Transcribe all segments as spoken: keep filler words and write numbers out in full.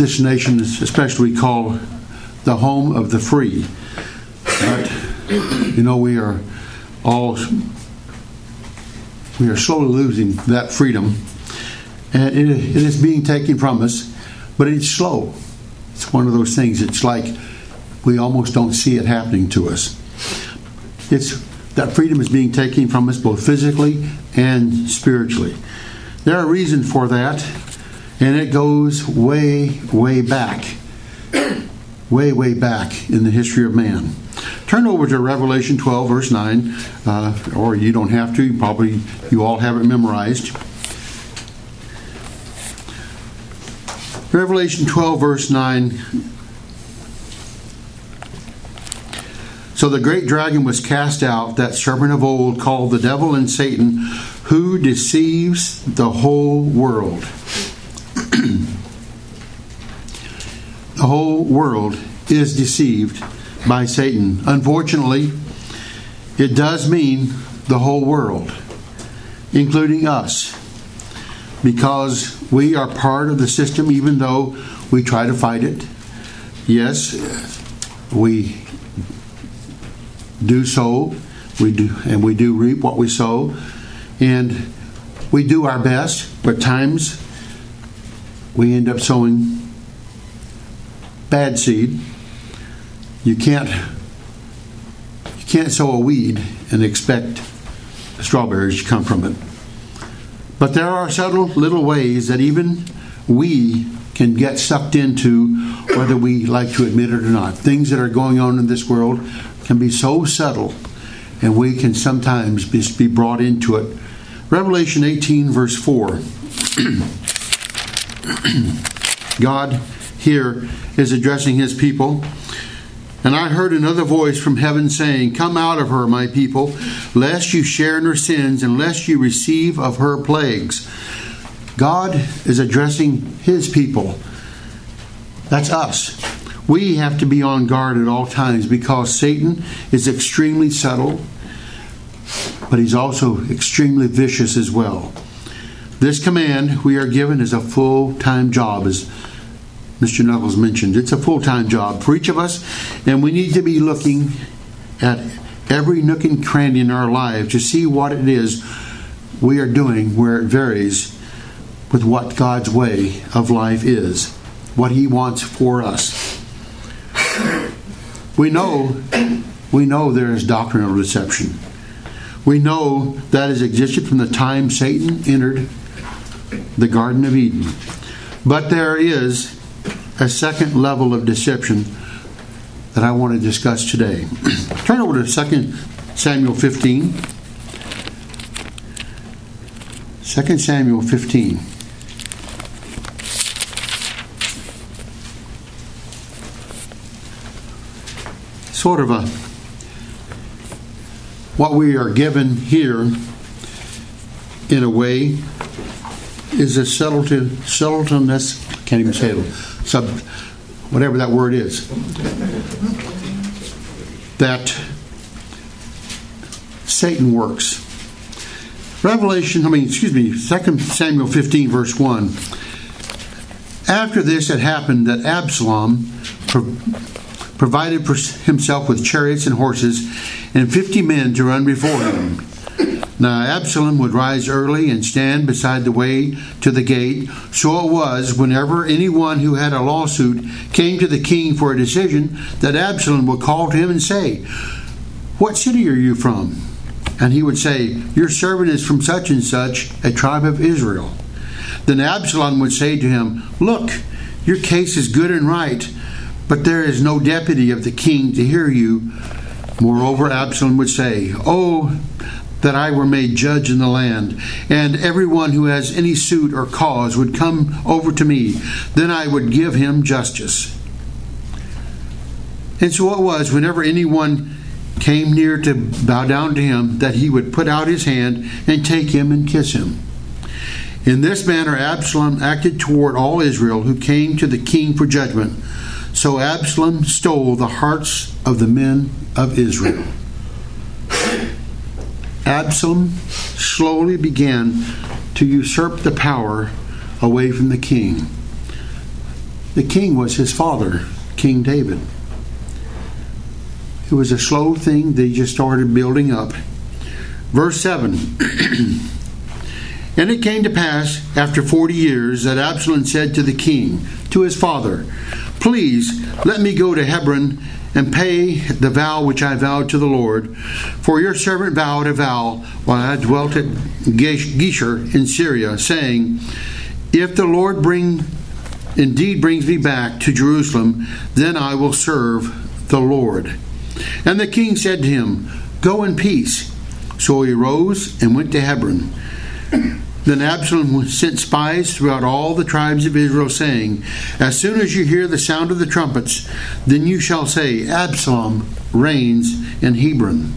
this nation is especially called the home of the free. But, you know, we are all, we are slowly losing that freedom. And it, it is being taken from us, but it's slow. It's one of those things, it's like we almost don't see it happening to us. It's that freedom is being taken from us both physically and spiritually. There are reasons for that, and it goes way, way back. Way, way back in the history of man. Turn over to Revelation twelve, verse nine, uh, or you don't have to. Probably you all have it memorized. Revelation twelve, verse nine. So the great dragon was cast out, that serpent of old, called the devil and Satan, who deceives the whole world. The whole world is deceived by Satan. Unfortunately, it does mean the whole world, including us, because we are part of the system, even though we try to fight it. Yes, we do sow, we do, and we do reap what we sow, and we do our best, but times we end up sowing bad seed. You can't you can't sow a weed and expect strawberries to come from it. But there are subtle little ways that even we can get sucked into, whether we like to admit it or not. Things that are going on in this world can be so subtle, and we can sometimes just be brought into it. Revelation eighteen, verse four. God here is addressing his people. And I heard another voice from heaven saying, "Come out of her, my people, lest you share in her sins, and lest you receive of her plagues." God is addressing his people. That's us. We have to be on guard at all times, because Satan is extremely subtle, but he's also extremely vicious as well. This command we are given is a full-time job, as Mister Knuckles mentioned. It's a full-time job for each of us, and we need to be looking at every nook and cranny in our life to see what it is we are doing, where it varies with what God's way of life is, what he wants for us. We know, we know there is doctrinal deception. We know that has existed from the time Satan entered the Garden of Eden. But there is a second level of deception that I want to discuss today. Turn over to Second Samuel fifteen. Second Samuel fifteen. Sort of a, what we are given here, in a way, is a subtlety, subtleness, I can't even say it, sub, whatever that word is, that Satan works. Revelation, I mean, excuse me, Second Samuel fifteen, verse one. After this had happened, that Absalom pro- provided for himself with chariots and horses, and fifty men to run before him. Now Absalom would rise early and stand beside the way to the gate. So it was, whenever anyone who had a lawsuit came to the king for a decision, that Absalom would call to him and say, "What city are you from?" And he would say, "Your servant is from such and such, a tribe of Israel." Then Absalom would say to him, "Look, your case is good and right, but there is no deputy of the king to hear you." Moreover, Absalom would say, "Oh, that I were made judge in the land, and everyone who has any suit or cause would come over to me. Then I would give him justice." And so it was, whenever anyone came near to bow down to him, that he would put out his hand and take him and kiss him. In this manner Absalom acted toward all Israel who came to the king for judgment. So Absalom stole the hearts of the men of Israel. Absalom slowly began to usurp the power away from the king. The king was his father, King David. It was a slow thing. They just started building up. Verse seven. And it came to pass, after forty years, that Absalom said to the king, to his father, Please, let me go to Hebron and pay the vow which I vowed to the Lord. For your servant vowed a vow while I dwelt at Geshur in Syria, saying, If the Lord bring indeed brings me back to Jerusalem, then I will serve the Lord. And the king said to him, Go in peace. So he rose and went to Hebron. Then Absalom sent spies throughout all the tribes of Israel, saying, As soon as you hear the sound of the trumpets, then you shall say, Absalom reigns in Hebron.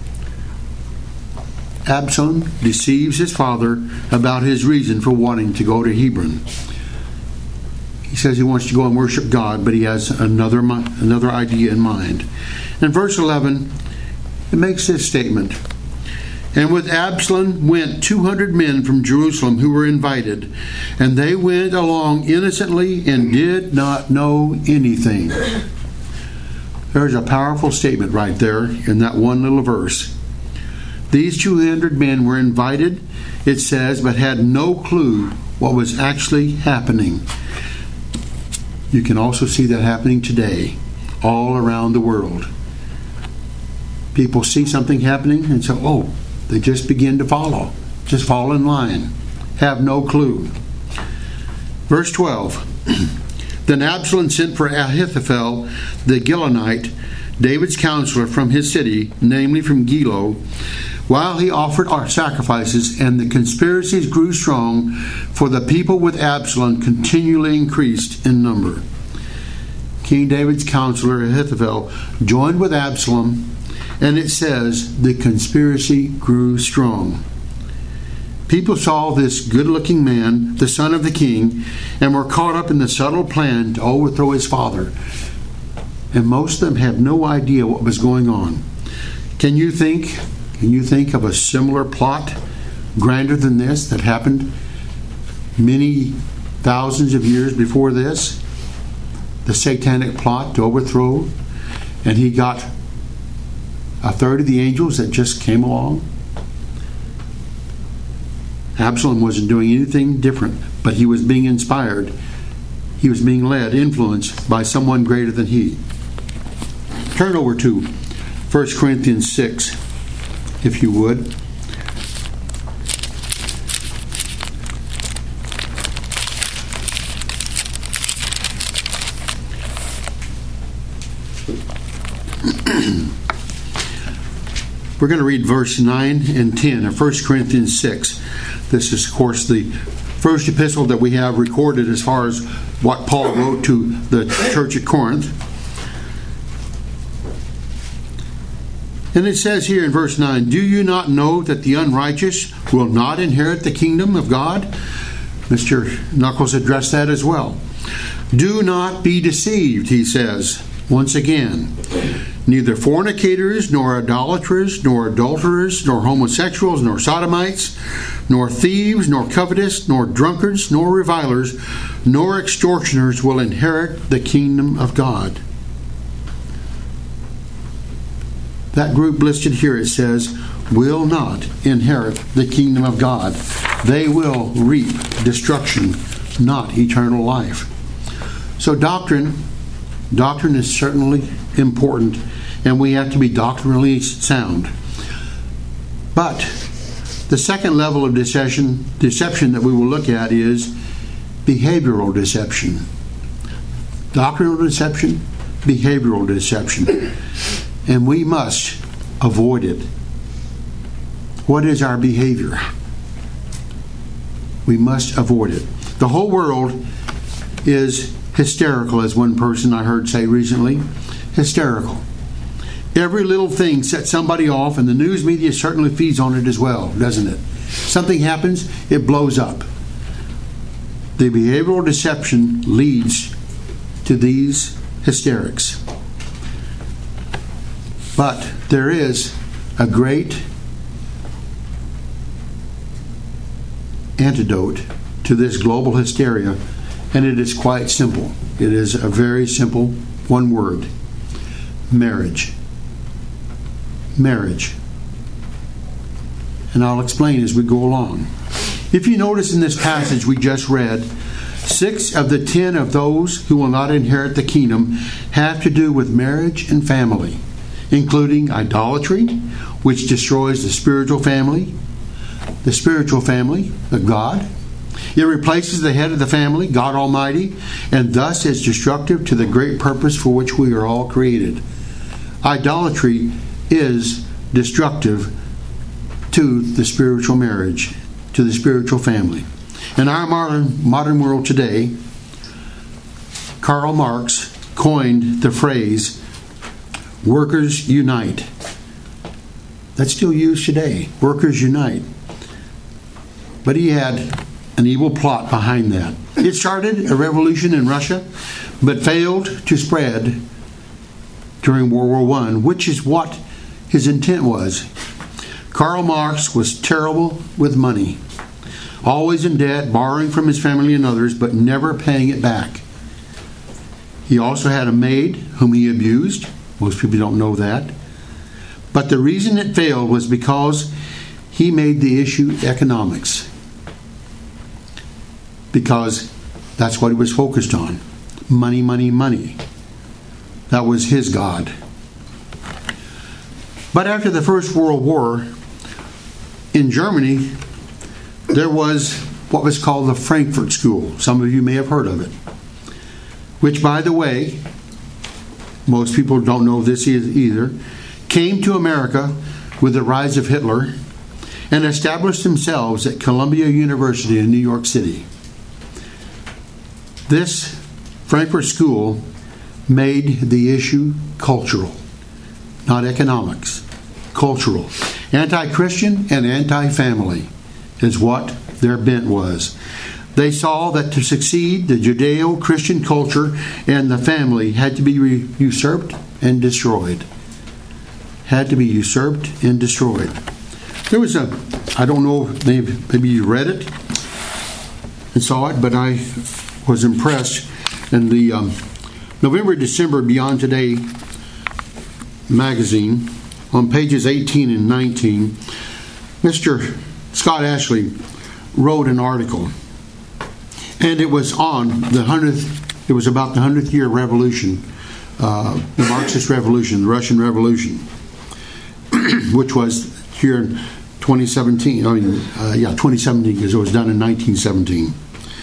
Absalom deceives his father about his reason for wanting to go to Hebron. He says he wants to go and worship God, but he has another, another idea in mind. In verse eleven, it makes this statement. And with Absalom went two hundred men from Jerusalem who were invited, and they went along innocently and did not know anything. There's a powerful statement right there in that one little verse. These two hundred men were invited, it says, but had no clue what was actually happening. You can also see that happening today, all around the world. People see something happening and say, oh, they just begin to follow. Just fall in line. Have no clue. Verse twelve. Then Absalom sent for Ahithophel the Gilonite, David's counselor, from his city, namely from Gilo, while he offered our sacrifices, and the conspiracies grew strong, for the people with Absalom continually increased in number. King David's counselor Ahithophel joined with Absalom, and it says the conspiracy grew strong. People saw this good-looking man, the son of the king, and were caught up in the subtle plan to overthrow his father. And most of them had no idea what was going on. Can you think, can you think of a similar plot, grander than this, that happened many thousands of years before this? The satanic plot to overthrow, and he got a third of the angels that just came along. Absalom wasn't doing anything different, but he was being inspired. He was being led, influenced by someone greater than he. Turn over to First Corinthians six, if you would. We're going to read verse nine and ten of First Corinthians six. This is, of course, the first epistle that we have recorded as far as what Paul wrote to the church at Corinth. And it says here in verse nine, Do you not know that the unrighteous will not inherit the kingdom of God? Mister Knuckles addressed that as well. Do not be deceived, he says, once again. Neither fornicators, nor idolaters, nor adulterers, nor homosexuals, nor sodomites, nor thieves, nor covetous, nor drunkards, nor revilers, nor extortioners will inherit the kingdom of God. That group listed here, it says, will not inherit the kingdom of God. They will reap destruction, not eternal life. So doctrine, doctrine is certainly important, and we have to be doctrinally sound. But the second level of deception, deception that we will look at is behavioral deception. Doctrinal deception, behavioral deception. And we must avoid it. What is our behavior? We must avoid it. The whole world is hysterical, as one person I heard say recently. Hysterical. Every little thing sets somebody off, and the news media certainly feeds on it as well, doesn't it? Something happens, it blows up. The behavioral deception leads to these hysterics. But there is a great antidote to this global hysteria, And it is quite simple. It is a very simple one word. Marriage. Marriage. And I'll explain as we go along. If you notice in this passage we just read, six of the ten of those who will not inherit the kingdom have to do with marriage and family, including idolatry, which destroys the spiritual family, the spiritual family of God. It replaces the head of the family, God Almighty, and thus is destructive to the great purpose for which we are all created. Idolatry is destructive to the spiritual marriage, to the spiritual family. In our modern, modern world today, Karl Marx coined the phrase, workers unite. That's still used today, workers unite. But he had an evil plot behind that. It started a revolution in Russia, but failed to spread during World War One, which is what his intent was. Karl Marx was terrible with money, always in debt, borrowing from his family and others, but never paying it back. He also had a maid whom he abused. Most people don't know that. But the reason it failed was because he made the issue economics. Because that's what he was focused on. Money, money, money. That was his God. But after the First World War, in Germany, there was what was called the Frankfurt School. Some of you may have heard of it. Which, by the way, most people don't know this either, came to America with the rise of Hitler and established themselves at Columbia University in New York City. This Frankfurt School made the issue cultural, not economics, cultural. Anti-Christian and anti-family is what their bent was. They saw that to succeed, the Judeo-Christian culture and the family had to be re- usurped and destroyed. Had to be usurped and destroyed. There was a, I don't know, maybe, maybe you read it and saw it, but I was impressed in the um, November December Beyond Today magazine on pages eighteen and nineteen. Mister Scott Ashley wrote an article, and it was on the hundredth. It was about the hundredth year revolution, uh, the Marxist Revolution, the Russian Revolution, which was here in twenty seventeen. I mean, uh, yeah, twenty seventeen, because it was done in nineteen seventeen.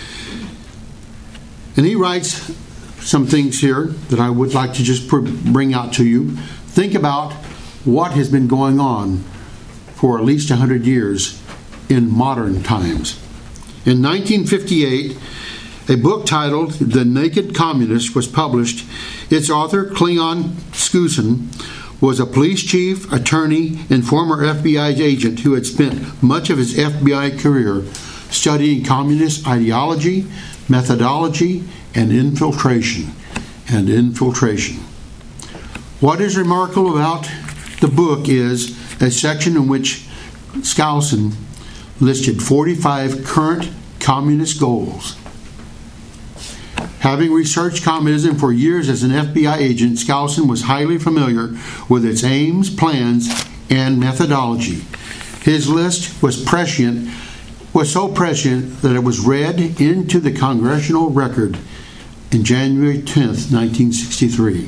And he writes some things here that I would like to just bring out to you. Think about what has been going on for at least one hundred years in modern times. In nineteen fifty-eight, a book titled The Naked Communist was published. Its author, Klingon Skusin, was a police chief, attorney, and former F B I agent who had spent much of his F B I career studying communist ideology, methodology, and infiltration. And infiltration. What is remarkable about the book is a section in which Skousen listed forty-five current communist goals. Having researched communism for years as an F B I agent, Skousen was highly familiar with its aims, plans, and methodology. His list was prescient, was so prescient that it was read into the Congressional Record in January tenth, nineteen sixty-three.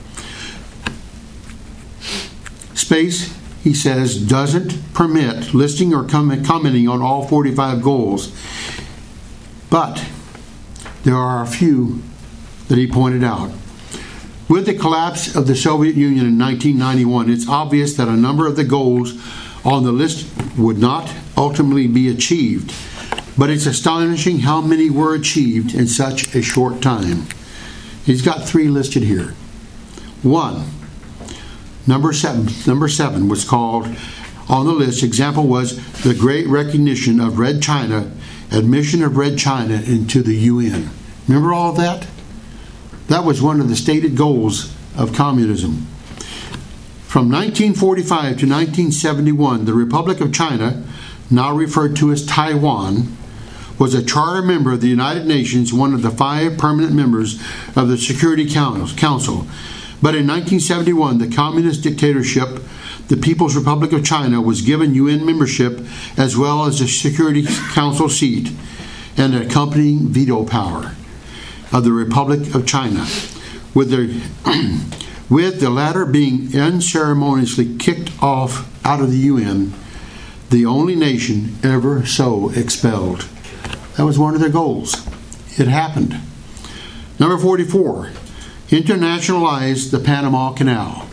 Space, he says, doesn't permit listing or comment, commenting on all forty-five goals, but there are a few that he pointed out. With the collapse of the Soviet Union in nineteen ninety-one, it's obvious that a number of the goals on the list would not ultimately be achieved, but it's astonishing how many were achieved in such a short time. He's got three listed here. One, number seven, number seven was called on the list. Example was the great recognition of Red China, admission of Red China into the U N. Remember all of that? That was one of the stated goals of communism. From nineteen forty-five to nineteen seventy-one, the Republic of China, now referred to as Taiwan, was a charter member of the United Nations, one of the five permanent members of the Security Council. But in nineteen seventy-one, the communist dictatorship, the People's Republic of China, was given U N membership as well as a Security Council seat and an accompanying veto power of the Republic of China, with the, with the latter being unceremoniously kicked off out of the U N, the only nation ever so expelled. That was one of their goals. It happened. Number forty-four, internationalize the Panama Canal.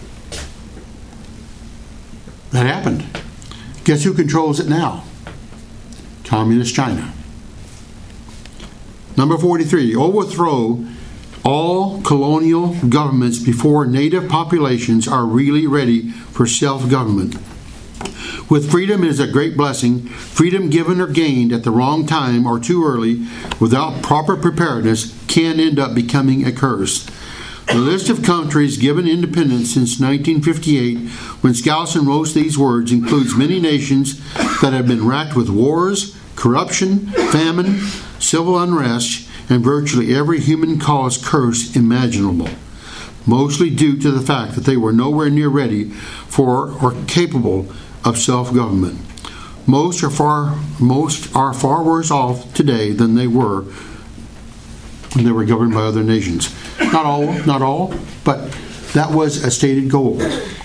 That happened. Guess who controls it now? Communist China. Number forty-three, overthrow all colonial governments before native populations are really ready for self-government. With freedom, it is a great blessing. Freedom given or gained at the wrong time or too early without proper preparedness can end up becoming a curse. The list of countries given independence since nineteen fifty-eight, when Skousen wrote these words, includes many nations that have been racked with wars, corruption, famine, civil unrest, and virtually every human-caused curse imaginable, mostly due to the fact that they were nowhere near ready for or capable of self-government. Most are far most are far worse off today than they were when they were governed by other nations. Not all, not all, but that was a stated goal.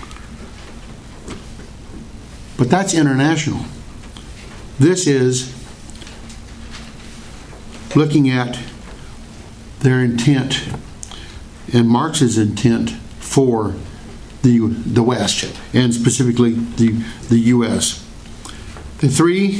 But that's international. This is looking at their intent and Marx's intent for the the West, and specifically the the U S. The three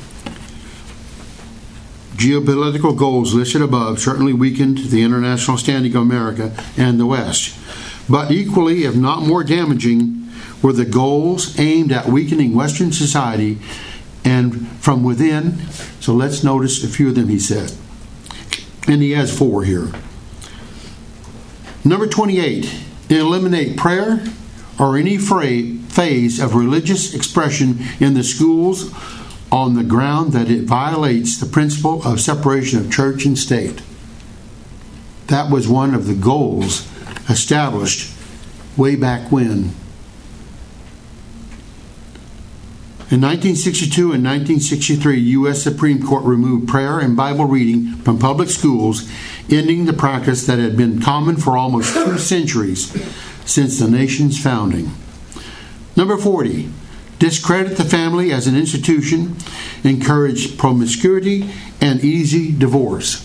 geopolitical goals listed above certainly weakened the international standing of America and the West. But equally, if not more damaging, were the goals aimed at weakening Western society and from within. So let's notice a few of them, he said. And he has four here. Number twenty-eight, eliminate prayer or any phase of religious expression in the schools on the ground that it violates the principle of separation of church and state. That was one of the goals established way back when. In nineteen sixty-two and nineteen sixty-three, U S Supreme Court removed prayer and Bible reading from public schools, ending the practice that had been common for almost two centuries since the nation's founding. Number forty, discredit the family as an institution, encourage promiscuity and easy divorce.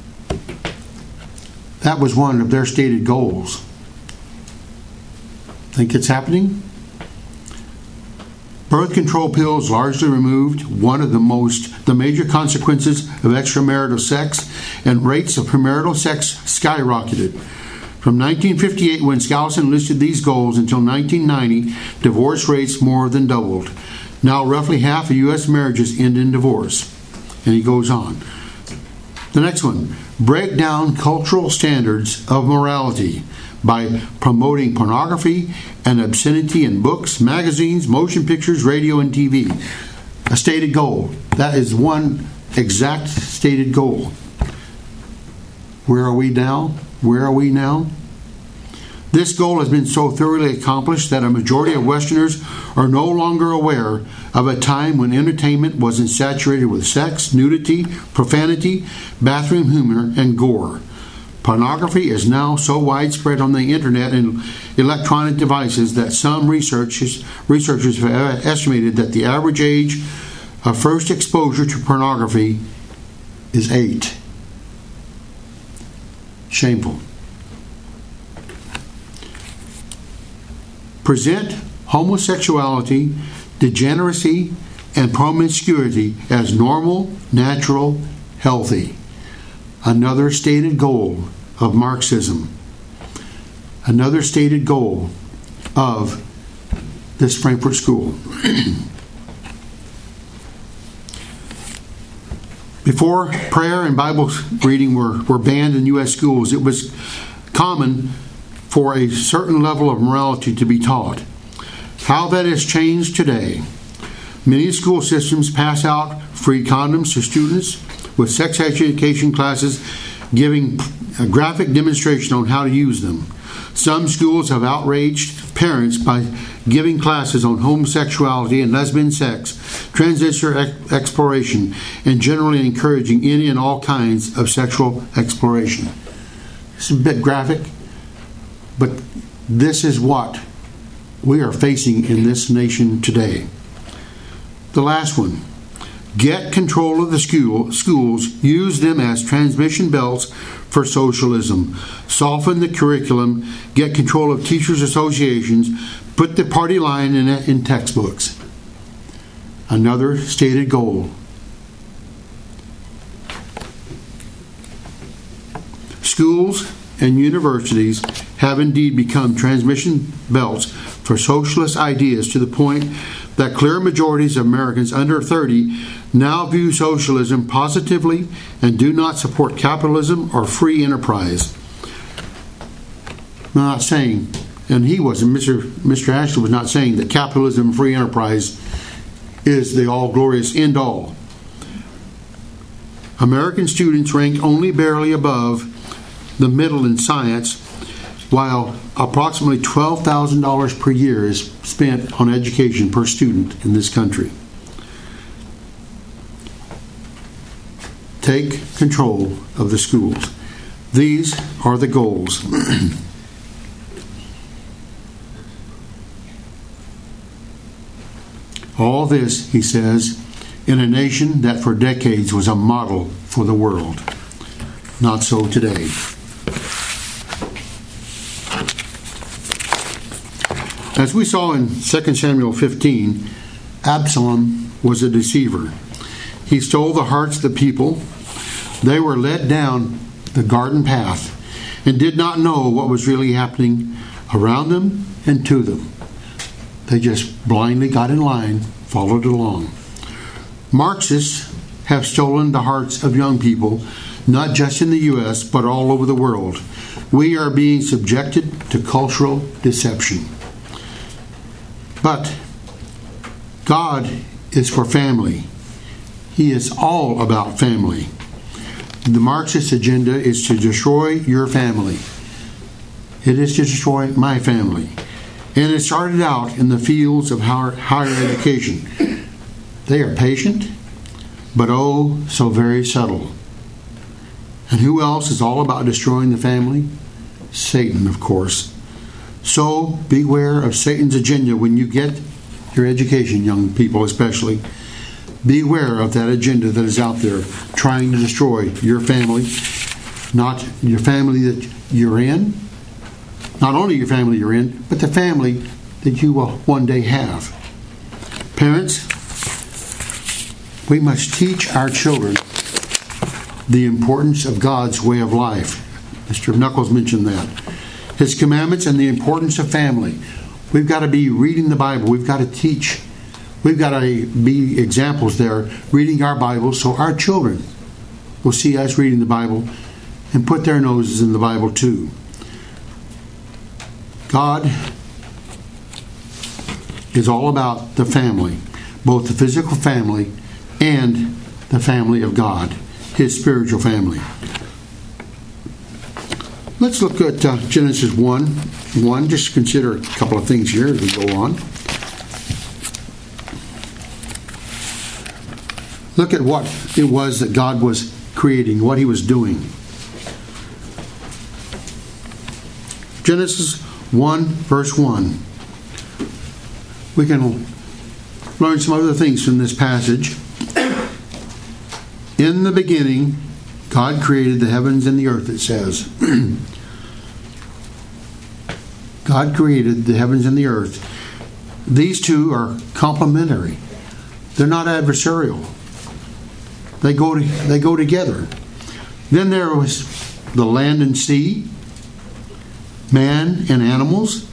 That was one of their stated goals. Think it's happening? Birth control pills largely removed, one of the most, the major consequences of extramarital sex, and rates of premarital sex skyrocketed. From nineteen fifty-eight, when Skousen listed these goals, until nineteen ninety, divorce rates more than doubled. Now roughly half of U S marriages end in divorce. And he goes on. The next one, break down cultural standards of morality by promoting pornography and obscenity in books, magazines, motion pictures, radio, and T V. A stated goal. That is one exact stated goal. Where are we now? Where are we now? This goal has been so thoroughly accomplished that a majority of Westerners are no longer aware of a time when entertainment wasn't saturated with sex, nudity, profanity, bathroom humor, and gore. Pornography is now so widespread on the internet and electronic devices that some researchers, researchers have estimated that the average age of first exposure to pornography is eight. Shameful. Present homosexuality, degeneracy, and promiscuity as normal, natural, healthy. Another stated goal of Marxism. Another stated goal of this Frankfurt School. Before prayer and Bible reading were, were banned in U S schools, it was common for a certain level of morality to be taught. How that has changed today. Many school systems pass out free condoms to students, with sex education classes giving a graphic demonstration on how to use them. Some schools have outraged parents by giving classes on homosexuality and lesbian sex, transgender exploration, and generally encouraging any and all kinds of sexual exploration. It's a bit graphic, but this is what we are facing in this nation today. The last one. Get control of the school, schools, use them as transmission belts for socialism. Soften the curriculum, get control of teachers' associations, put the party line in, in textbooks. Another stated goal. Schools and universities have indeed become transmission belts for socialist ideas, to the point that clear majorities of Americans under thirty now view socialism positively and do not support capitalism or free enterprise. I'm not saying, and he wasn't, Mister Mister Ashley was not saying that capitalism and free enterprise is the all-glorious end-all. American students rank only barely above the middle in science, while approximately twelve thousand dollars per year is spent on education per student in this country. Take control of the schools. These are the goals. All this, he says, in a nation that for decades was a model for the world. Not so today. As we saw in Second Samuel fifteen, Absalom was a deceiver. He stole the hearts of the people. They were led down the garden path and did not know what was really happening around them and to them. They just blindly got in line, followed along. Marxists have stolen the hearts of young people, not just in the U S, but all over the world. We are being subjected to cultural deception. But God is for family. He is all about family. The Marxist agenda is to destroy your family. It is to destroy my family. And it started out in the fields of higher education. They are patient, but oh, so very subtle. And who else is all about destroying the family? Satan, of course. So beware of Satan's agenda when you get your education, young people especially. Beware of that agenda that is out there trying to destroy your family, not your family that you're in, not only your family you're in, but the family that you will one day have. Parents, we must teach our children the importance of God's way of life. Mister Knuckles mentioned that. His commandments and the importance of family. We've got to be reading the Bible. We've got to teach. We've got to be examples there, reading our Bibles, so our children will see us reading the Bible and put their noses in the Bible too. God is all about the family, both the physical family and the family of God, His spiritual family. Let's look at uh, Genesis one. one. Just consider a couple of things here as we go on. Look at what it was that God was creating, what He was doing. Genesis one, verse one. We can learn some other things from this passage. In the beginning, God created the heavens and the earth, it says. God created the heavens and the earth. These two are complementary. They're not adversarial. They go to, they go together. Then there was the land and sea, man and animals.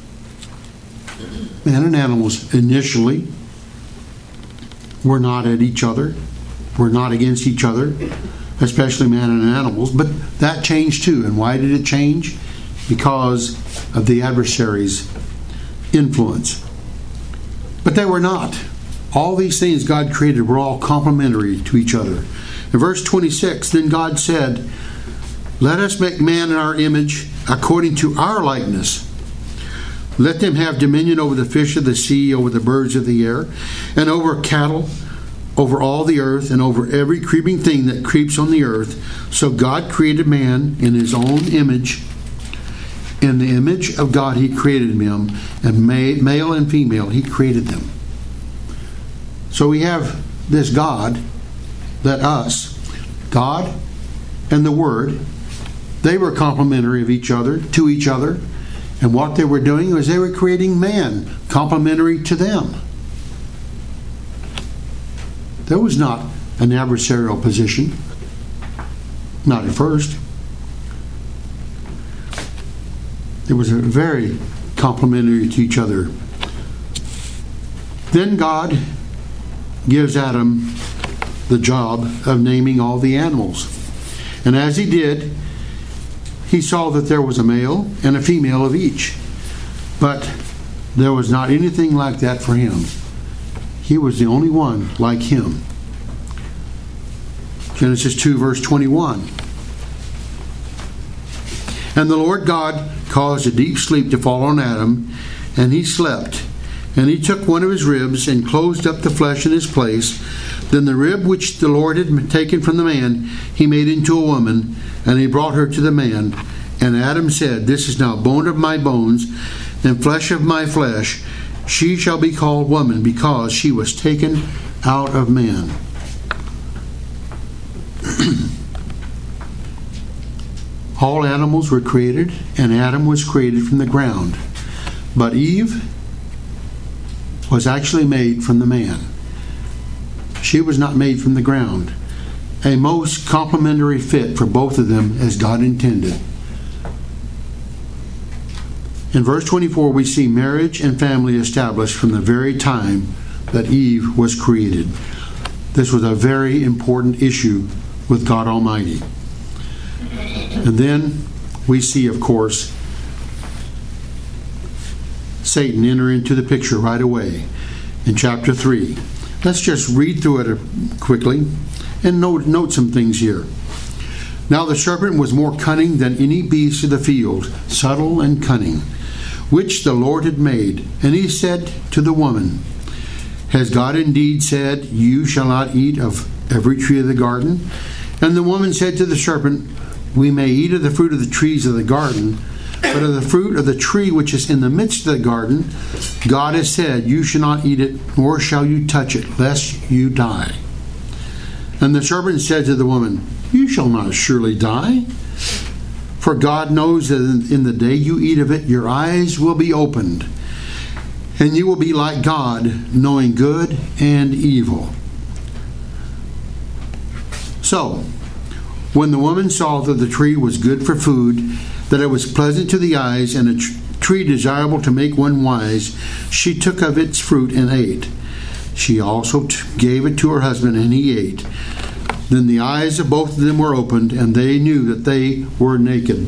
Man and animals initially were not at each other, were not against each other, especially man and animals, but that changed too. And why did it change? Because of the adversary's influence. But they were not. All these things God created were all complementary to each other. In verse twenty-six, then God said, let us make man in our image, according to our likeness. Let them have dominion over the fish of the sea, over the birds of the air, and over cattle, over all the earth, and over every creeping thing that creeps on the earth. So God created man in his own image. In the image of God he created him, and male and female he created them. So we have this God, that us, God and the Word, they were complementary of each other, to each other. And what they were doing was they were creating man complementary to them. There was not an adversarial position. Not at first. It was a very complementary to each other. Then God gives Adam the job of naming all the animals. And as he did, he saw that there was a male and a female of each. But there was not anything like that for him. He was the only one like him. Genesis two, verse twenty-one. And the Lord God caused a deep sleep to fall on Adam, and he slept. And he took one of his ribs and closed up the flesh in his place. Then the rib which the Lord had taken from the man, he made into a woman, and he brought her to the man. And Adam said, this is now bone of my bones, and flesh of my flesh. She shall be called woman, because she was taken out of man. All animals were created, and Adam was created from the ground. But Eve was actually made from the man. She was not made from the ground. A most complementary fit for both of them as God intended. In verse twenty-four, we see marriage and family established from the very time that Eve was created. This was a very important issue with God Almighty. And then we see, of course, Satan enter into the picture right away in chapter three. Let's just read through it quickly and note, note some things here. Now the serpent was more cunning than any beast of the field, subtle and cunning, which the Lord had made. And he said to the woman, has God indeed said, you shall not eat of every tree of the garden? And the woman said to the serpent, we may eat of the fruit of the trees of the garden, but of the fruit of the tree which is in the midst of the garden, God has said, you shall not eat it, nor shall you touch it, lest you die. And the serpent said to the woman, you shall not surely die. For God knows that in the day you eat of it, your eyes will be opened, and you will be like God, knowing good and evil. So, when the woman saw that the tree was good for food, that it was pleasant to the eyes, and a tr- tree desirable to make one wise, she took of its fruit and ate. She also t- gave it to her husband, and he ate. Then the eyes of both of them were opened, and they knew that they were naked.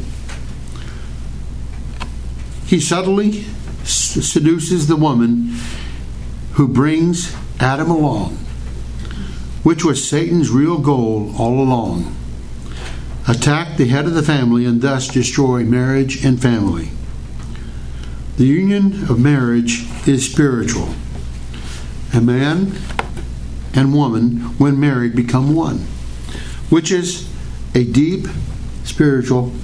He subtly s- seduces the woman who brings Adam along, which was Satan's real goal all along. Attack the head of the family and thus destroy marriage and family. The union of marriage is spiritual. A man and woman, when married, become one, which is a deep spiritual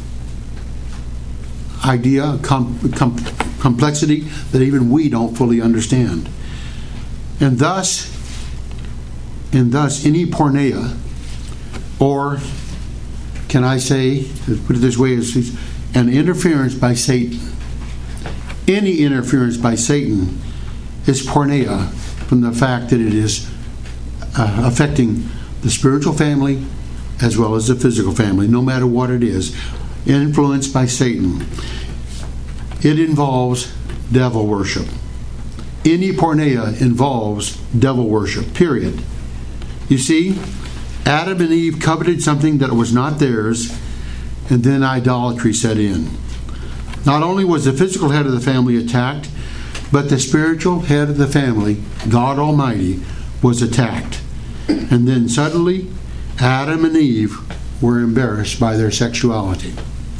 idea, com- com- complexity that even we don't fully understand. And thus, and thus any porneia, or can I say, put it this way, is an interference by Satan. Any interference by Satan is porneia, from the fact that it is uh, affecting the spiritual family as well as the physical family, no matter what it is, influenced by Satan. It involves devil worship. Any porneia involves devil worship, period. You see, Adam and Eve coveted something that was not theirs, and then idolatry set in. Not only was the physical head of the family attacked, But the spiritual head of the family, God Almighty, was attacked. And then suddenly, Adam and Eve were embarrassed by their sexuality.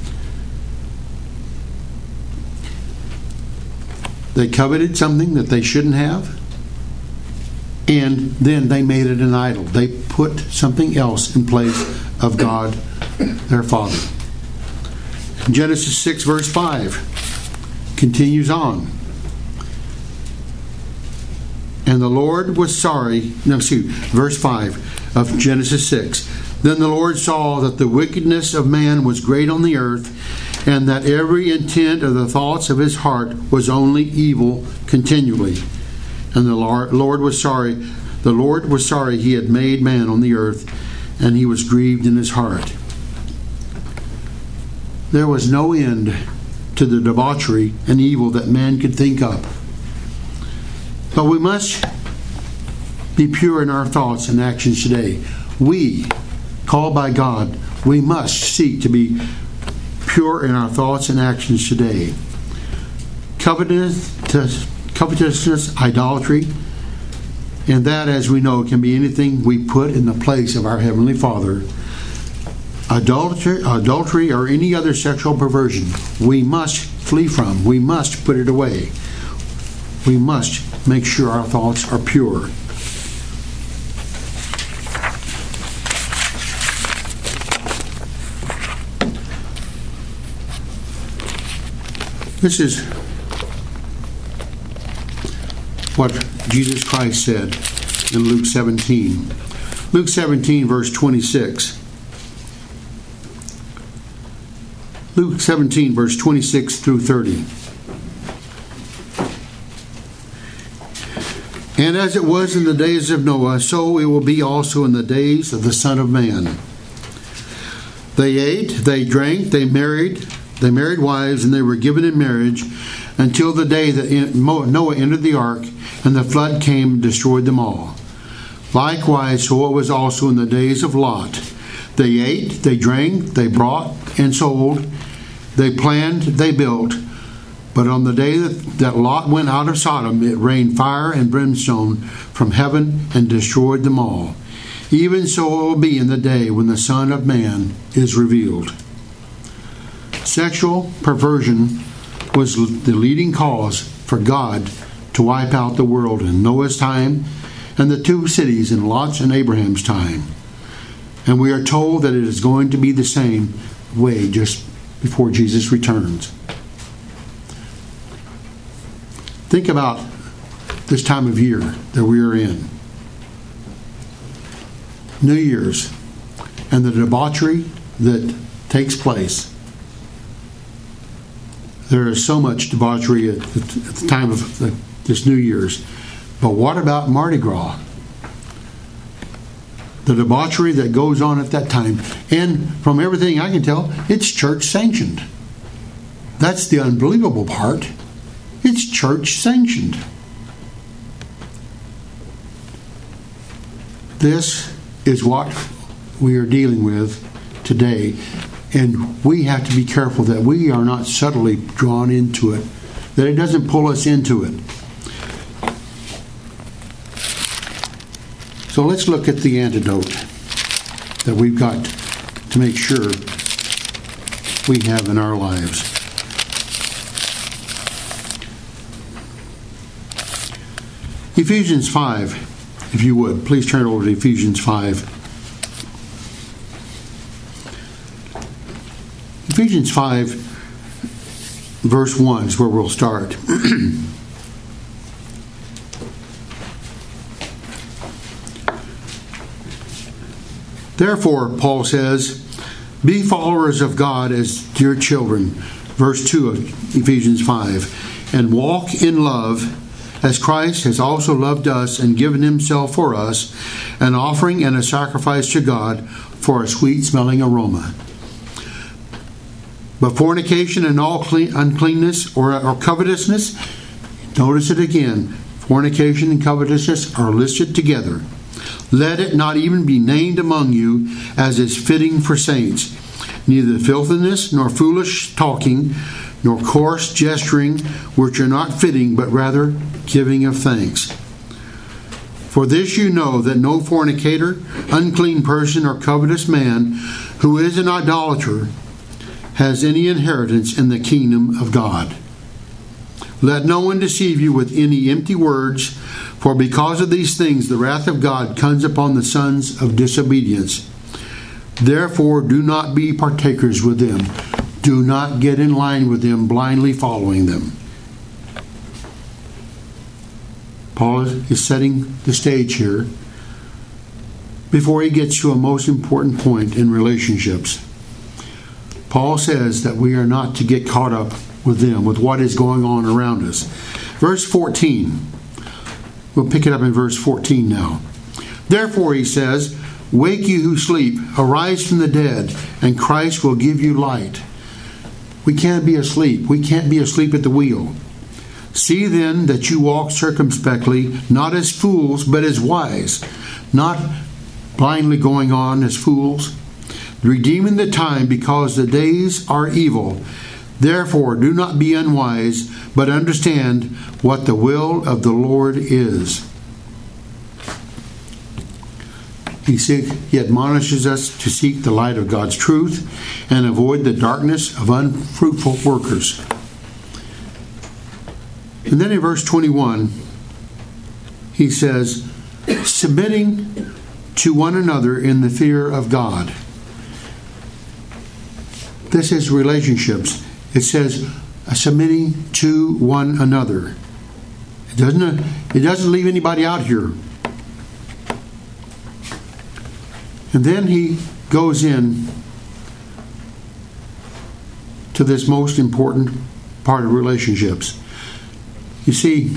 They coveted something that they shouldn't have, and then they made it an idol. They put something else in place of God, their Father. Genesis six, verse five continues on. And the Lord was sorry, no, excuse me, verse five of Genesis six. Then the Lord saw that the wickedness of man was great on the earth, and that every intent of the thoughts of his heart was only evil continually. And the Lord was sorry, the Lord was sorry he had made man on the earth, and he was grieved in his heart. There was no end to the debauchery and evil that man could think of. But we must be pure in our thoughts and actions today. We, called by God, we must seek to be pure in our thoughts and actions today. Covetousness, covetousness, idolatry, and that, as we know, can be anything we put in the place of our Heavenly Father. Adultery, adultery or any other sexual perversion, we must flee from. We must put it away. We must make sure our thoughts are pure. This is what Jesus Christ said in Luke seventeen. Luke seventeen, verse twenty-six. Luke seventeen, verse twenty-six through thirty. And as it was in the days of Noah, so it will be also in the days of the Son of Man. They ate, they drank, they married, they married wives, and they were given in marriage until the day that Noah entered the ark, and the flood came and destroyed them all. Likewise, so it was also in the days of Lot. They ate, they drank, they bought and sold, they planned, they built. But on the day that, that Lot went out of Sodom, it rained fire and brimstone from heaven and destroyed them all. Even so it will be in the day when the Son of Man is revealed. Sexual perversion was the leading cause for God to wipe out the world in Noah's time and the two cities in Lot's and Abraham's time. And we are told that it is going to be the same way just before Jesus returns. Think about this time of year that we are in. New Year's and the debauchery that takes place. There is so much debauchery at the time of this New Year's. But what about Mardi Gras? The debauchery that goes on at that time. And from everything I can tell, it's church sanctioned. That's the unbelievable part. It's church sanctioned. This is what we are dealing with today. And we have to be careful that we are not subtly drawn into it, that it doesn't pull us into it. So let's look at the antidote that we've got to make sure we have in our lives. Ephesians five, if you would, please turn over to Ephesians five. Ephesians five, verse one is where we'll start. Therefore, Paul says, be followers of God as dear children, verse two of Ephesians five, and walk in love as Christ has also loved us and given himself for us, an offering and a sacrifice to God for a sweet-smelling aroma. But fornication and all clean, uncleanness or, or covetousness, notice it again, fornication and covetousness are listed together. Let it not even be named among you as is fitting for saints, neither filthiness, nor foolish talking, nor coarse gesturing, which are not fitting, but rather giving of thanks. For this you know, that no fornicator, unclean person, or covetous man, who is an idolater, has any inheritance in the kingdom of God. Let no one deceive you with any empty words, for because of these things the wrath of God comes upon the sons of disobedience. Therefore do not be partakers with them. Do not get in line with them, blindly following them. Paul is setting the stage here before he gets to a most important point in relationships. Paul says that we are not to get caught up with them, with what is going on around us. Verse fourteen. We'll pick it up in verse fourteen now. Therefore, he says, wake you who sleep, arise from the dead, and Christ will give you light. We can't be asleep. We can't be asleep at the wheel. See then that you walk circumspectly, not as fools, but as wise, not blindly going on as fools, redeeming the time, because the days are evil. Therefore do not be unwise, but understand what the will of the Lord is. He, seek, he admonishes us to seek the light of God's truth and avoid the darkness of unfruitful workers. And then in verse twenty-one, he says, submitting to one another in the fear of God. This is relationships. It says uh, submitting to one another. It doesn't, it doesn't leave anybody out here. And then he goes in to this most important part of relationships. You see,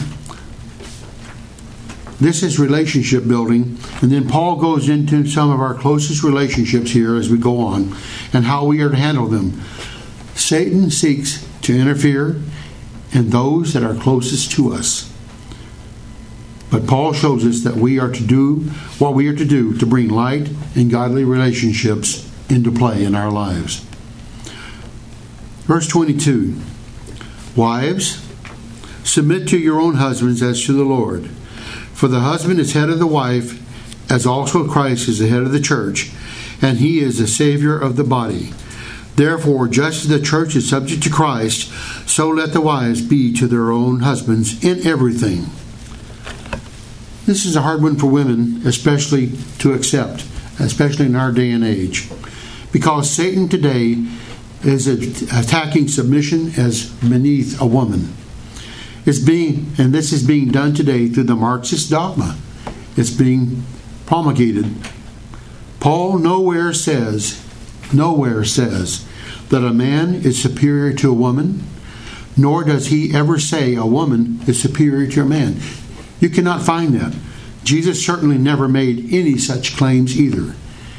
this is relationship building, and then Paul goes into some of our closest relationships here as we go on, and how we are to handle them. Satan seeks to interfere in those that are closest to us. But Paul shows us that we are to do what we are to do to bring light and godly relationships into play in our lives. Verse twenty-two. Wives, submit to your own husbands as to the Lord. For the husband is head of the wife, as also Christ is the head of the church, and he is the Savior of the body. Therefore, just as the church is subject to Christ, so let the wives be to their own husbands in everything. This is a hard one for women, especially to accept, especially in our day and age. Because Satan today is attacking submission as beneath a woman. It's being, and this is being done today through the Marxist dogma. It's being promulgated. Paul nowhere says, nowhere says that a man is superior to a woman, nor does he ever say a woman is superior to a man. You cannot find that. Jesus certainly never made any such claims either.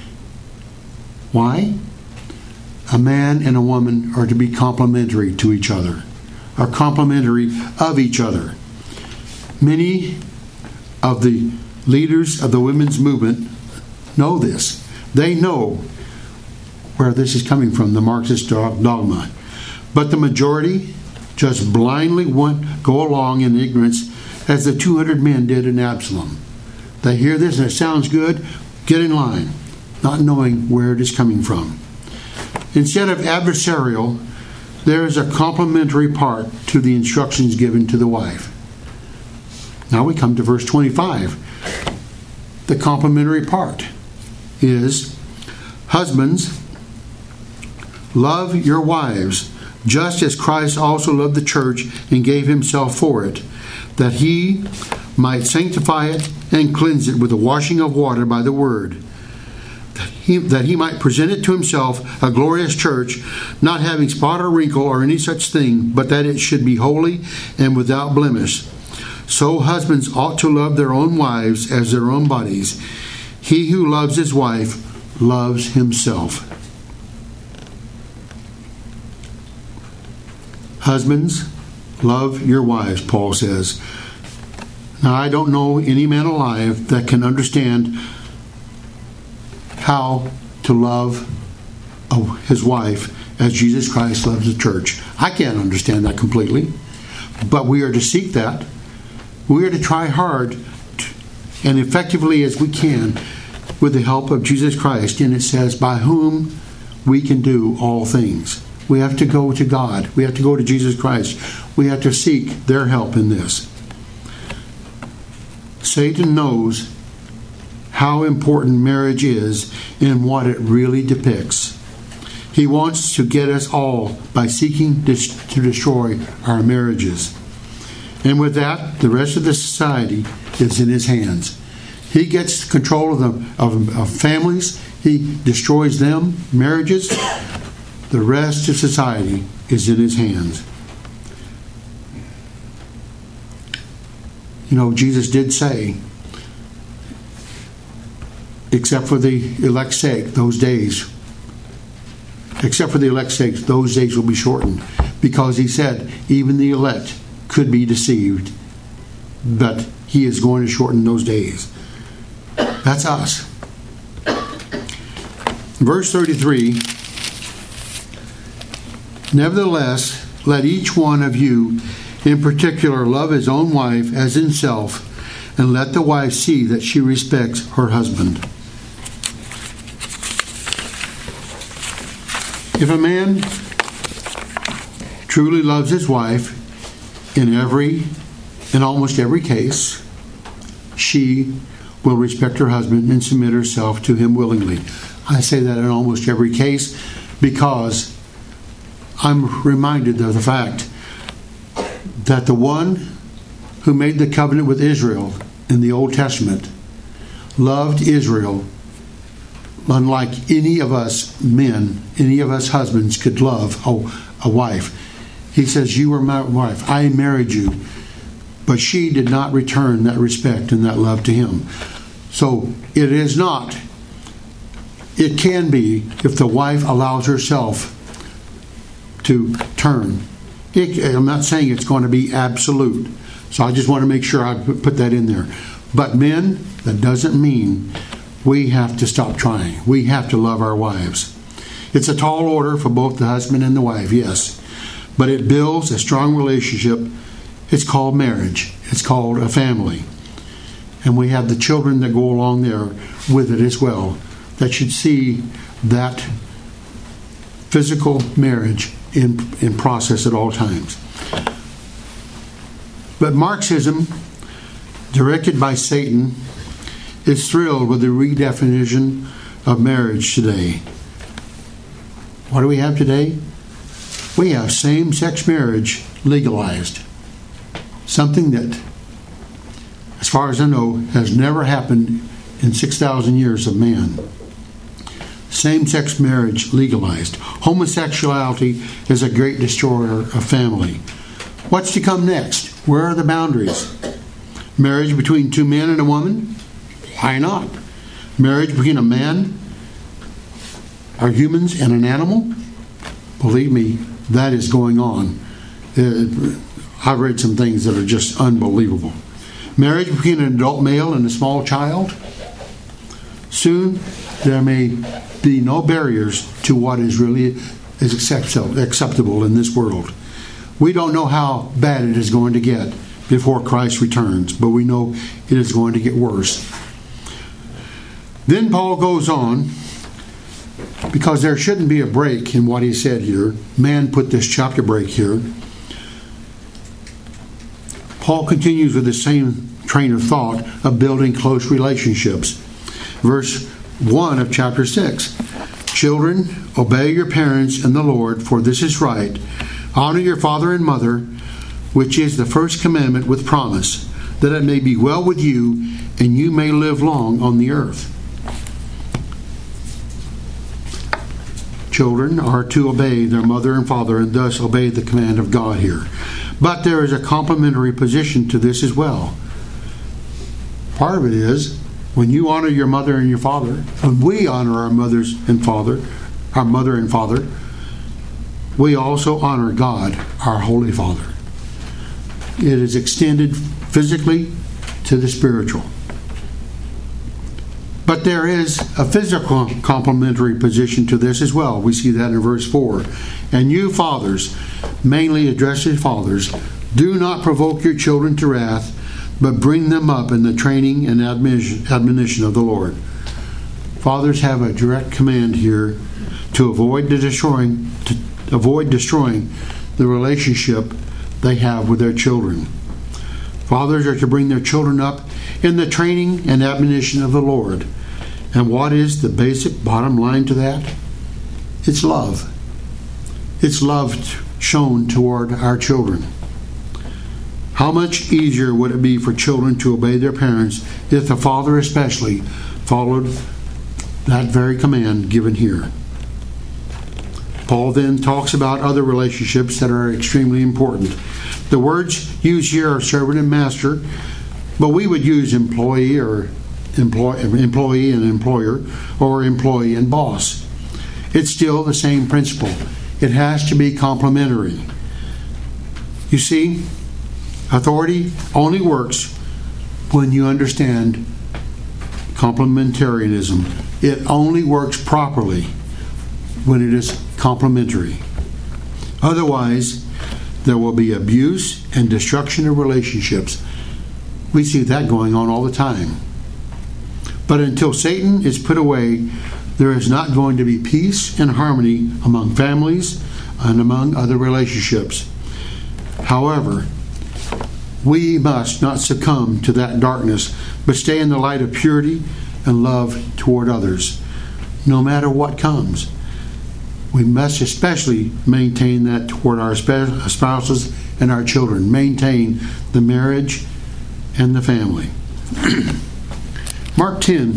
Why? A man and a woman are to be complementary to each other, are complementary of each other. Many of the leaders of the women's movement know this. They know where this is coming from, the Marxist dogma. But the majority just blindly went, go along in ignorance, as the two hundred men did in Absalom. They hear this and it sounds good, get in line, not knowing where it is coming from. Instead of adversarial, there is a complementary part to the instructions given to the wife. Now we come to verse twenty-five. The complementary part is, husbands, love your wives, just as Christ also loved the church and gave himself for it, that he might sanctify it and cleanse it with the washing of water by the word, that he, that he might present it to himself a glorious church, not having spot or wrinkle or any such thing, but that it should be holy and without blemish. So husbands ought to love their own wives as their own bodies. He who loves his wife loves himself. Husbands, love your wives, Paul says. Now, I don't know any man alive that can understand how to love his wife as Jesus Christ loves the church. I can't understand that completely, but we are to seek that. We are to try hard to, and effectively as we can with the help of Jesus Christ. And it says, by whom we can do all things. We have to go to God. We have to go to Jesus Christ. We have to seek their help in this. Satan knows how important marriage is and what it really depicts. He wants to get us all by seeking to destroy our marriages. And with that, the rest of the society is in his hands. He gets control of, the, of, of families. He destroys them, marriages. The rest of society is in his hands. You know, Jesus did say, except for the elect's sake, those days, except for the elect's sake, those days will be shortened. Because he said, even the elect could be deceived, but he is going to shorten those days. That's us. Verse thirty-three, nevertheless, let each one of you in particular love his own wife as himself, and let the wife see that she respects her husband. If a man truly loves his wife, in every, in almost every case, she will respect her husband and submit herself to him willingly. I say that in almost every case because I'm reminded of the fact that the one who made the covenant with Israel in the Old Testament loved Israel unlike any of us men, any of us husbands could love a, a wife. He says, you were my wife. I married you. But she did not return that respect and that love to him. So it is not. It can be if the wife allows herself to turn. It, I'm not saying it's going to be absolute. So I just want to make sure I put that in there. But men, that doesn't mean we have to stop trying. We have to love our wives. It's a tall order for both the husband and the wife, yes. But it builds a strong relationship. It's called marriage. It's called a family. And we have the children that go along there with it as well, that should see that physical marriage in, in process at all times. But Marxism, directed by Satan, is thrilled with the redefinition of marriage today. What do we have today? We have same-sex marriage legalized. Something that, as far as I know, has never happened in six thousand years of man. Same-sex marriage legalized. Homosexuality is a great destroyer of family. What's to come next? Where are the boundaries? Marriage between two men and a woman? Why not? Marriage between a man, are humans, and an animal? Believe me, that is going on. Uh, I've read some things that are just unbelievable. Marriage between an adult male and a small child? Soon there may be no barriers to what is really is acceptable in this world. We don't know how bad it is going to get before Christ returns, but we know it is going to get worse. Then Paul goes on, because there shouldn't be a break in what he said here. Man put this chapter break here. Paul continues with the same train of thought of building close relationships. Verse one of chapter six. Children, obey your parents in the Lord, for this is right. Honor your father and mother, which is the first commandment with promise, that it may be well with you and you may live long on the earth. Children are to obey their mother and father and thus obey the command of God here. But there is a complementary position to this as well. Part of it is when you honor your mother and your father, when we honor our mothers and father, our mother and father, we also honor God, our Holy Father. It is extended physically to the spiritual. But there is a physical complementary position to this as well. We see that in verse four. And you fathers, mainly addressed to fathers, do not provoke your children to wrath, but bring them up in the training and admonition of the Lord. Fathers have a direct command here to avoid the destroying, to avoid destroying the relationship they have with their children. Fathers are to bring their children up in the training and admonition of the Lord. And what is the basic bottom line to that? It's love. It's love shown toward our children. How much easier would it be for children to obey their parents if the father especially followed that very command given here? Paul then talks about other relationships that are extremely important. The words used here are servant and master, but we would use employee or employ, employee and employer, or employee and boss. It's still the same principle. It has to be complementary. You see, authority only works when you understand complementarianism. It only works properly when it is complementary. Otherwise, there will be abuse and destruction of relationships. We see that going on all the time. But until Satan is put away, there is not going to be peace and harmony among families and among other relationships. However, we must not succumb to that darkness, but stay in the light of purity and love toward others, no matter what comes. We must especially maintain that toward our spouses and our children. Maintain the marriage and the family. Mark ten.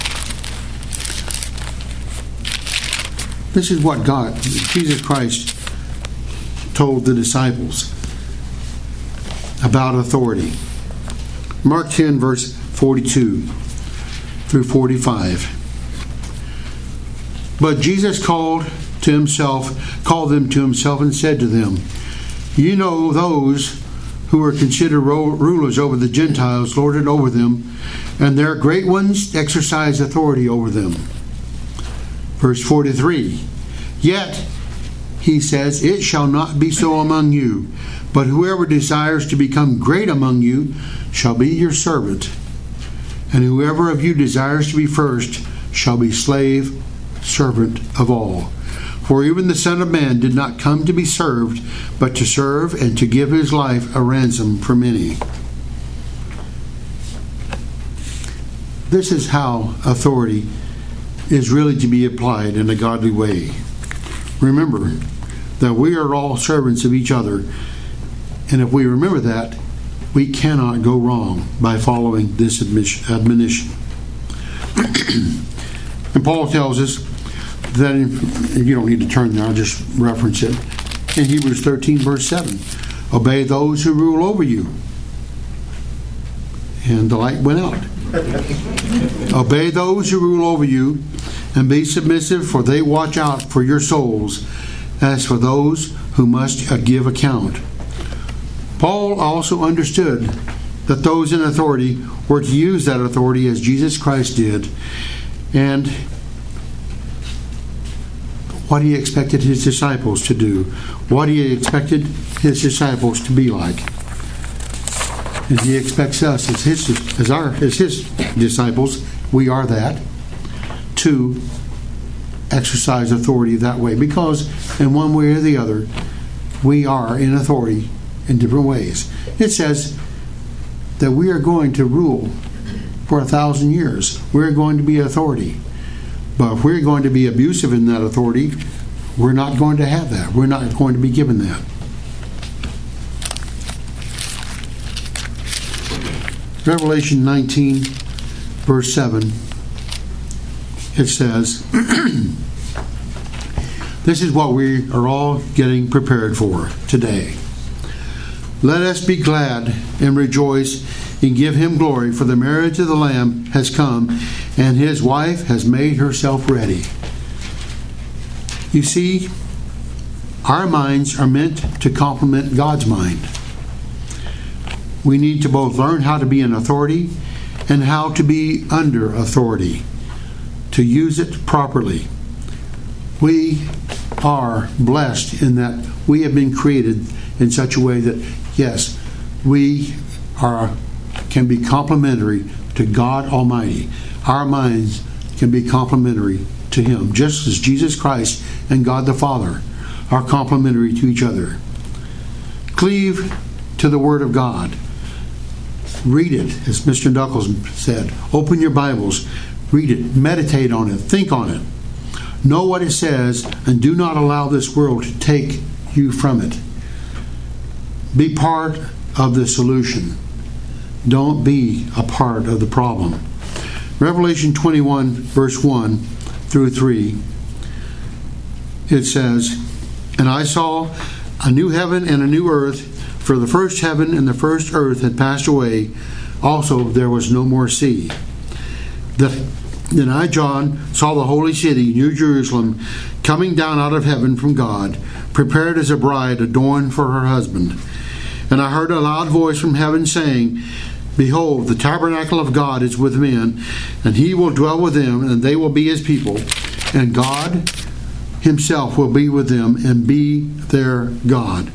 This is what God, Jesus Christ, told the disciples about authority. Mark ten, verse forty-two through forty-five. But Jesus called to himself, called them to himself and said to them, you know those who are considered rulers over the Gentiles lord it over them, and their great ones exercise authority over them. Verse forty-three. Yet, he says, it shall not be so among you, but whoever desires to become great among you shall be your servant, and whoever of you desires to be first shall be slave, servant of all. For even the Son of Man did not come to be served, but to serve and to give his life a ransom for many. This is how authority is really to be applied in a godly way. Remember that we are all servants of each other, and if we remember that, we cannot go wrong by following this admonition. And Paul tells us that, in, you don't need to turn there, I'll just reference it. In Hebrews thirteen, verse seven, obey those who rule over you. And the light went out. Obey those who rule over you, and be submissive, for they watch out for your souls, as for those who must give account. Paul also understood that those in authority were to use that authority as Jesus Christ did, and what he expected his disciples to do, what he expected his disciples to be like. And he expects us as his as our as his disciples, we are that, to exercise authority that way, because in one way or the other we are in authority in different ways. It says that we are going to rule for a thousand years. We're going to be authority. But if we're going to be abusive in that authority, we're not going to have that. We're not going to be given that. Revelation nineteen, verse seven, it says, this is what we are all getting prepared for today. Let us be glad and rejoice and give him glory, for the marriage of the Lamb has come, and his wife has made herself ready. You see, our minds are meant to complement God's mind. We need to both learn how to be in authority and how to be under authority. to use it properly. We are blessed in that we have been created in such a way that, yes, we are can be complementary to God Almighty. Our minds can be complementary to Him, just as Jesus Christ and God the Father are complementary to each other. Cleave to the Word of God. Read it, as Mister Knuckles said. Open your Bibles. Read it. Meditate on it. Think on it. Know what it says, and do not allow this world to take you from it. Be part of the solution. Don't be a part of the problem. Revelation twenty-one, verse one through three, it says, "And I saw a new heaven and a new earth, for the first heaven and the first earth had passed away. Also there was no more sea. The, then I, John, saw the holy city, New Jerusalem, coming down out of heaven from God, prepared as a bride adorned for her husband. And I heard a loud voice from heaven saying, Behold, the tabernacle of God is with men, and He will dwell with them, and they will be His people, and God Himself will be with them and be their God."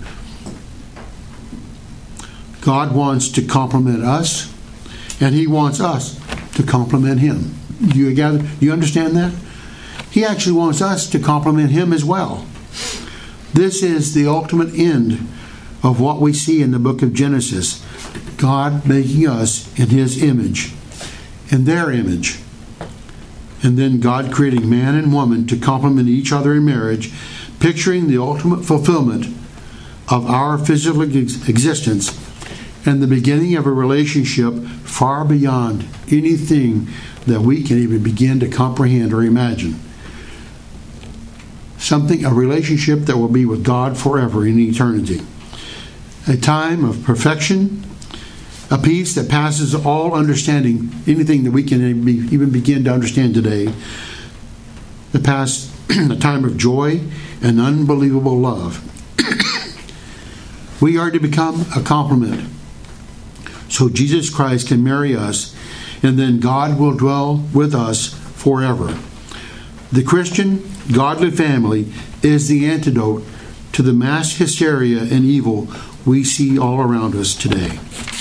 God wants to compliment us, and He wants us to compliment Him. Do you gather? Do you understand that? He actually wants us to compliment Him as well. This is the ultimate end of what we see in the book of Genesis. God making us in His image, in their image. And then God creating man and woman to complement each other in marriage, picturing the ultimate fulfillment of our physical ex- existence and the beginning of a relationship far beyond anything that we can even begin to comprehend or imagine. Something, a relationship that will be with God forever in eternity. A time of perfection, a peace that passes all understanding, anything that we can even begin to understand today. The past, a time of joy and unbelievable love. We are to become a complement, so Jesus Christ can marry us, and then God will dwell with us forever. The Christian, godly family is the antidote to the mass hysteria and evil we see all around us today.